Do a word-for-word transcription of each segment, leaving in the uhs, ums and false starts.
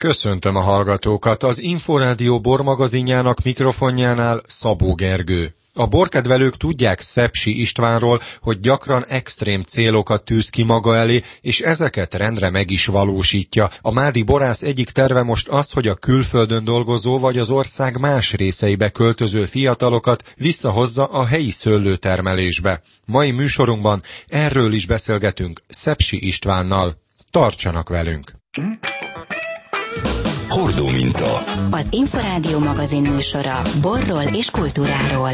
Köszöntöm a hallgatókat, az Inforádió bormagazinjának mikrofonjánál Szabó Gergő. A borkedvelők tudják Szepsi Istvánról, hogy gyakran extrém célokat tűz ki maga elé, és ezeket rendre meg is valósítja. A mádi borász egyik terve most az, hogy a külföldön dolgozó vagy az ország más részeibe költöző fiatalokat visszahozza a helyi szőlőtermelésbe. Mai műsorunkban erről is beszélgetünk Szepsi Istvánnal. Tartsanak velünk! Hordó minta. Az Inforádió magazin műsora borról és kultúráról.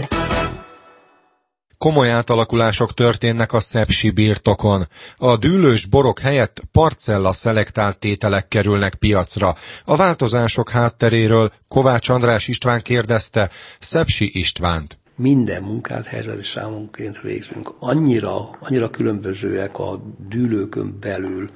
Komoly átalakulások történnek a szepsi birtokon. A dűlős borok helyett parcella szelektált tételek kerülnek piacra. A változások hátteréről Kovács András István kérdezte Szepsi Istvánt. Minden munkát helyzeti számunként végzünk. Annyira, annyira különbözőek a dűlőkön belül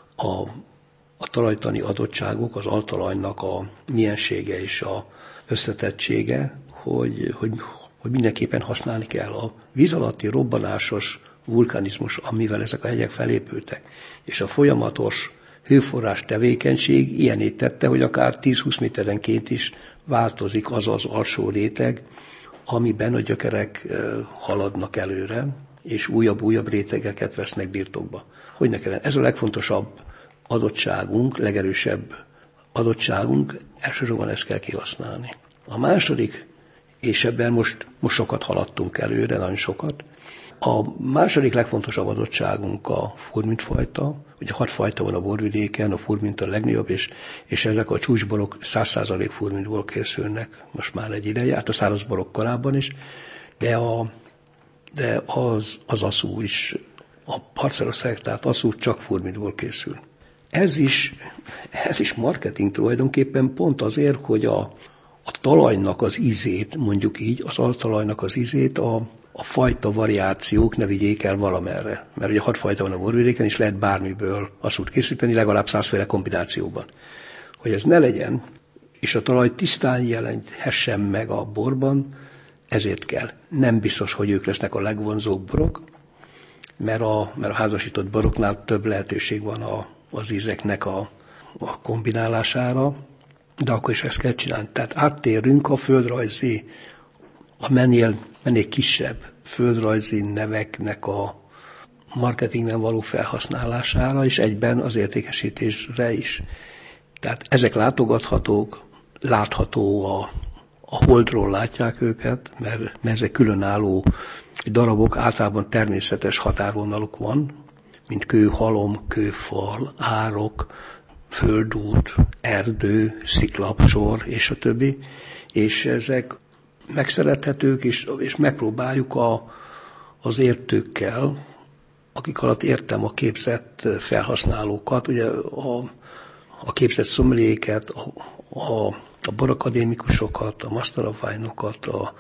a a talajtani adottságok, az altalajnak a miensége és a összetettsége, hogy, hogy, hogy mindenképpen használni kell. A víz alatti robbanásos vulkanizmus, amivel ezek a hegyek felépültek, és a folyamatos hőforrás tevékenység ilyenné tette, hogy akár tíz-húsz méterenként is változik az az alsó réteg, amiben a gyökerek haladnak előre, és újabb-újabb rétegeket vesznek birtokba. Hogy ne kellene? Ez a legfontosabb adottságunk, legerősebb adottságunk, elsősorban ezt kell kihasználni. A második, és ebben most, most sokat haladtunk előre, nagyon sokat, a második legfontosabb adottságunk a furmintfajta. Ugye hat fajta van a borvidéken, a furmint a legnagyobb, és, és ezek a csúcsborok száz százalék furmintból készülnek most már egy ideje, hát a szárazborok korábban is, de, a, de az, az aszú is, a parcella szelektált aszú csak furmintból készül. Ez is, ez is marketing tulajdonképpen pont azért, hogy a, a talajnak az ízét, mondjuk így, az altalajnak az ízét a, a fajta variációk ne vigyék el valamerre. Mert ugye hat fajta van a borvidéken, és lehet bármiből aszút készíteni, legalább százféle kombinációban. Hogy ez ne legyen, és a talaj tisztán jelenthessen meg a borban, ezért kell. Nem biztos, hogy ők lesznek a legvonzóbb borok, mert a, mert a házasított boroknál több lehetőség van a az ízeknek a, a kombinálására, de akkor is ezt kell csinálni. Tehát áttérünk a földrajzi, a mennél, mennél kisebb földrajzi neveknek a marketingben való felhasználására, és egyben az értékesítésre is. Tehát ezek látogathatók, látható a, a holdról látják őket, mert, mert ezek különálló darabok, általában természetes határvonaluk van, mint kő, halom, kőfal, árok, földút, erdő, sziklapsor, és a többi. És ezek megszerethetők, és, és megpróbáljuk a, az értőkkel, akik alatt értem a képzett felhasználókat, ugye a, a képzett szomeliéket, a, a, a borakadémikusokat, a master of wine-okat, a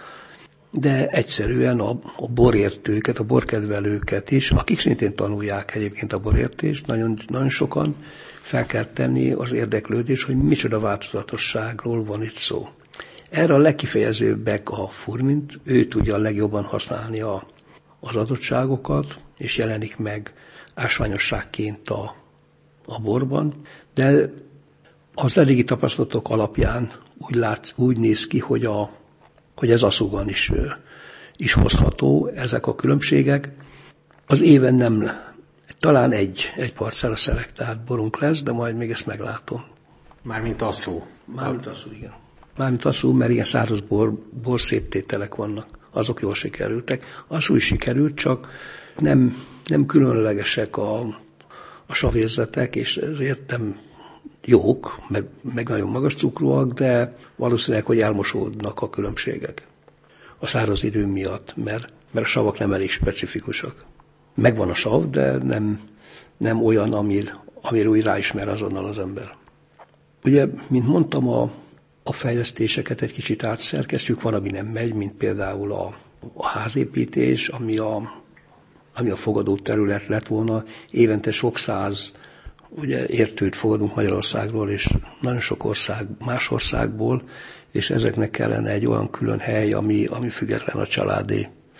de egyszerűen a, a borértőket, a borkedvelőket is, akik szintén tanulják egyébként a borértést, nagyon, nagyon sokan fel kell tenni az érdeklődés, hogy micsoda változatosságról van itt szó. Erre a legkifejezőbbek a furmint, ő tudja a legjobban használni a, az adottságokat, és jelenik meg ásványosságként a, a borban, de az eddigi tapasztalatok alapján úgy, látsz, úgy néz ki, hogy a hogy ez aszúban is, is hozható, ezek a különbségek. Az éven nem, talán egy, egy parcella szelektált borunk lesz, de majd még ezt meglátom. Mármint aszú. Mármint aszú, igen. Mármint aszú, mert ilyen száraz bor, bor szép tételek vannak. Azok jól sikerültek. Aszú is sikerült, csak nem, nem különlegesek a, a savérzetek, és ezért nem jók, meg, meg nagyon magas cukrúak, de valószínűleg, hogy elmosódnak a különbségek a száraz idő miatt, mert, mert a savak nem elég specifikusak. Megvan a sav, de nem, nem olyan, amir, amire úgy ráismer azonnal az ember. Ugye, mint mondtam, a, a fejlesztéseket egy kicsit átszerkesztjük, van, ami nem megy, mint például a, a házépítés, ami a, ami a fogadó terület lett volna. Évente sok száz ugye értőt fogadunk Magyarországról, és nagyon sok ország, más országból, és ezeknek kellene egy olyan külön hely, ami, ami független a családi,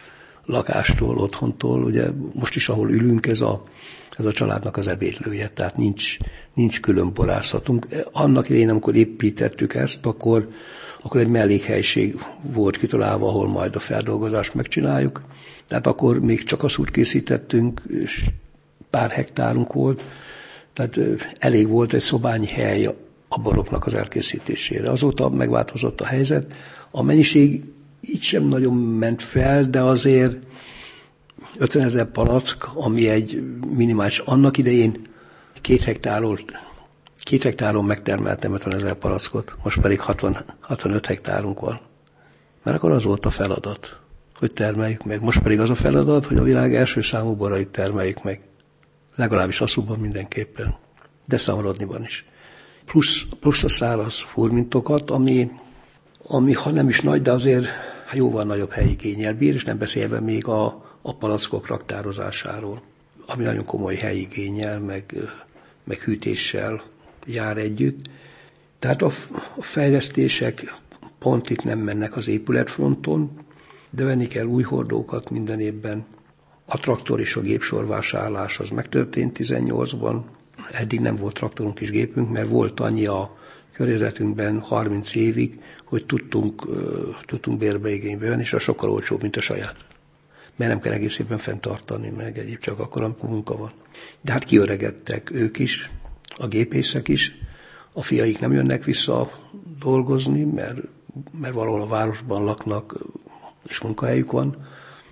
lakástól, otthontól. Ugye most is, ahol ülünk, ez a, ez a családnak az ebédlője, tehát nincs, nincs külön borászatunk. Annak idején, amikor építettük ezt, akkor, akkor egy mellékhelység volt kitalálva, ahol majd a feldolgozást megcsináljuk. Tehát akkor még csak aszút készítettünk, és pár hektárunk volt, tehát elég volt egy szobányi hely a boroknak az elkészítésére. Azóta megváltozott a helyzet. A mennyiség így sem nagyon ment fel, de azért ötvenezer palack, ami egy minimális, annak idején két hektáron, két hektáron megtermeltem ötvenezer palackot, most pedig hatvan, hatvanöt hektárunk van. Mert akkor az volt a feladat, hogy termeljük meg. Most pedig az a feladat, hogy a világ első számú borait termeljük meg. Legalábbis Aszúban mindenképpen, de Szamarodniban is. Plusz, plusz a száraz furmintokat, ami, ami ha nem is nagy, de azért jóval nagyobb helyigénnyel bír, és nem beszélve még a, a palackok raktározásáról, ami nagyon komoly helyigénnyel, meg, meg hűtéssel jár együtt. Tehát a, a fejlesztések pont itt nem mennek az épületfronton, de venni kell új hordókat minden évben. A traktor és a gépsor vásárlás az megtörtént tizennyolcban. Eddig nem volt traktorunk és gépünk, mert volt annyi a környezetünkben harminc évig, hogy tudtunk, uh, tudtunk bérbeigénybe venni, és az sokkal olcsóbb, mint a saját. Mert nem kell egész évben fenntartani, meg egyéb, csak akkor, amikor munka van. De hát kiöregedtek ők is, a gépészek is, a fiaik nem jönnek vissza dolgozni, mert, mert valahol a városban laknak, és munkahelyük van.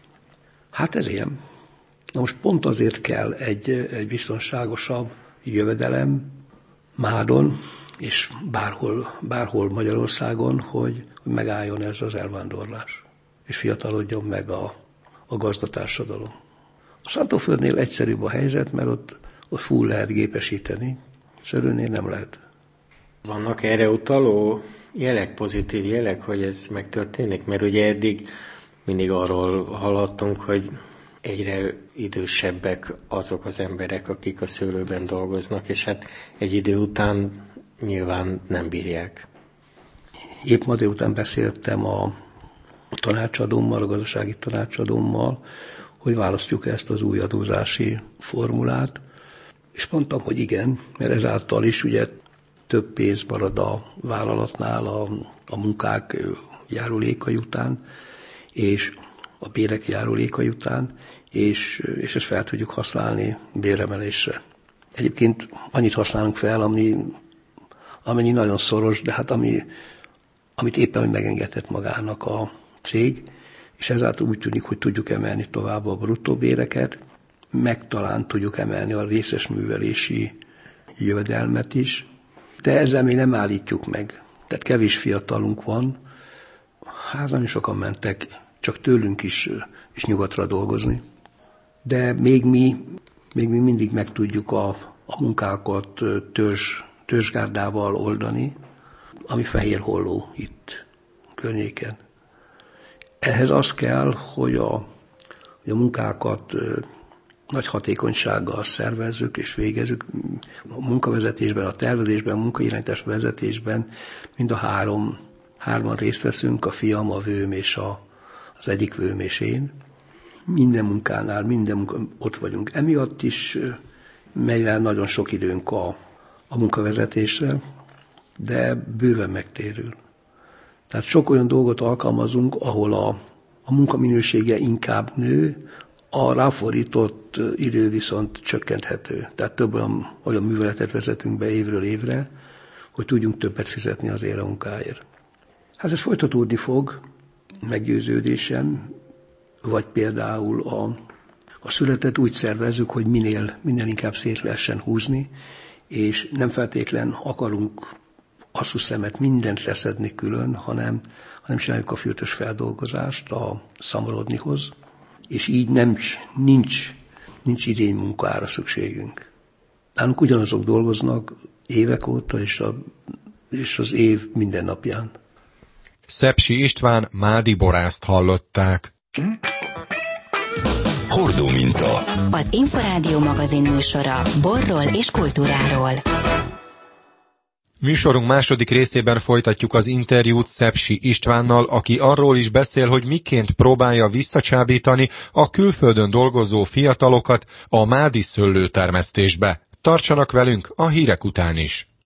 Hát ez ilyen. Na most pont azért kell egy, egy biztonságosabb jövedelem Mádon, és bárhol, bárhol Magyarországon, hogy, hogy megálljon ez az elvándorlás, és fiatalodjon meg a, a gazdatársadalom. A Szántóföldnél egyszerűbb a helyzet, mert ott, ott full lehet gépesíteni, Szörőnél nem lehet. Vannak erre utaló jelek, pozitív jelek, hogy ez megtörténik? Mert ugye eddig mindig arról hallottunk, hogy egyre idősebbek azok az emberek, akik a szőlőben dolgoznak, és hát egy idő után nyilván nem bírják. Épp ma délután beszéltem a, a tanácsadómmal, a gazdasági tanácsadómmal, hogy választjuk ezt az új adózási formulát, és mondtam, hogy igen, mert ezáltal is ugye több pénz marad a vállalatnál a, a munkák járulékai után, és a bérek járulékai után, és, és ezt fel tudjuk használni béremelésre. Egyébként annyit használunk fel, ami, amennyi nagyon szoros, de hát ami, amit éppen, hogy megengedett magának a cég, és ezáltal úgy tűnik, hogy tudjuk emelni tovább a bruttó béreket, meg talán tudjuk emelni a részes művelési jövedelmet is, de ezzel még nem állítjuk meg. Tehát kevés fiatalunk van, hát nagyon sokan mentek csak tőlünk is, is nyugatra dolgozni. De még mi, még mi mindig meg tudjuk a, a munkákat törzs, törzsgárdával oldani, ami fehér holló itt környéken. Ehhez az kell, hogy a, hogy a munkákat nagy hatékonysággal szervezzük és végezzük. A munkavezetésben, a tervezésben, a munkairányítás vezetésben mind a három, hárman részt veszünk, a fiam, a vőm és a, az egyik vőm és én. Minden munkánál, minden munka, ott vagyunk. Emiatt is megy rá nagyon sok időnk a, a munkavezetésre, de bőven megtérül. Tehát sok olyan dolgot alkalmazunk, ahol a, a munkaminősége inkább nő, a ráfordított idő viszont csökkenthető. Tehát több olyan, olyan műveletet vezetünk be évről évre, hogy tudjunk többet fizetni azért a munkáért. Hát ez folytatódni fog, meggyőződésem, vagy például a, a születet úgy szervezzük, hogy minél, minél inkább szét lehessen húzni, és nem feltétlen akarunk asszus-szemet mindent leszedni külön, hanem, hanem csináljuk a fürtös feldolgozást a Szamarodnihoz, és így nem, nincs, nincs idény munkára szükségünk. Nálunk ugyanazok dolgoznak évek óta, és, a, és az év minden napján. Szepsi István mádi borászt hallották. Hordó minta. Az Inforádió magazin műsora borról és kultúráról. Műsorunk második részében folytatjuk az interjút Szepsi Istvánnal, aki arról is beszél, hogy miként próbálja visszacsábítani a külföldön dolgozó fiatalokat a mádi szőlőtermesztésbe. Tartsanak velünk a hírek után is!